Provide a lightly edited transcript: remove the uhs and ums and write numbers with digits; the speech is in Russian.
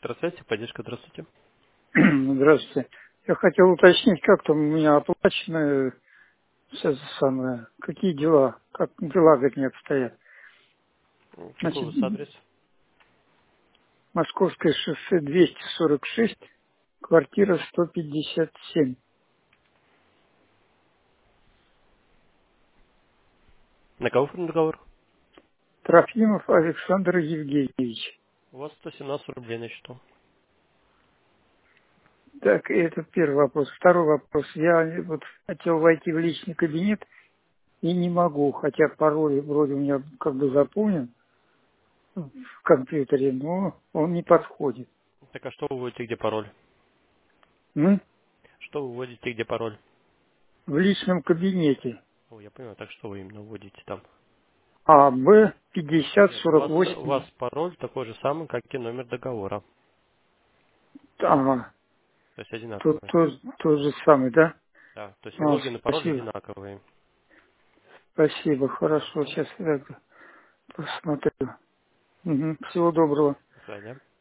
Электросвязь, поддержка, здравствуйте. Здравствуйте. Я хотел уточнить, как там у меня оплачено все это самое. Какие дела? Как дела, вернее, обстоят? Какой Значит, у вас адрес? Московское шоссе 246, квартира 157. На кого оформлен договор? Трофимов Александр Евгеньевич. У вас 117 рублей на счету. Так, это первый вопрос. Второй вопрос. Я вот хотел войти в личный кабинет и не могу, хотя пароль вроде у меня как бы запомнен в компьютере, но он не подходит. Так, а что вы вводите, где пароль? Ну, Что вы вводите, где пароль? в личном кабинете. О, я понимаю, так что вы именно вводите там? А, Б, Нет, у вас 5048. пароль такой же самый, как и номер договора. Ага, То есть тот, одинаковые. тот же самый, да? Да, то есть и А, логин и пароль спасибо. одинаковые. Спасибо, хорошо, сейчас я посмотрю. Мгм, всего доброго. До свидания.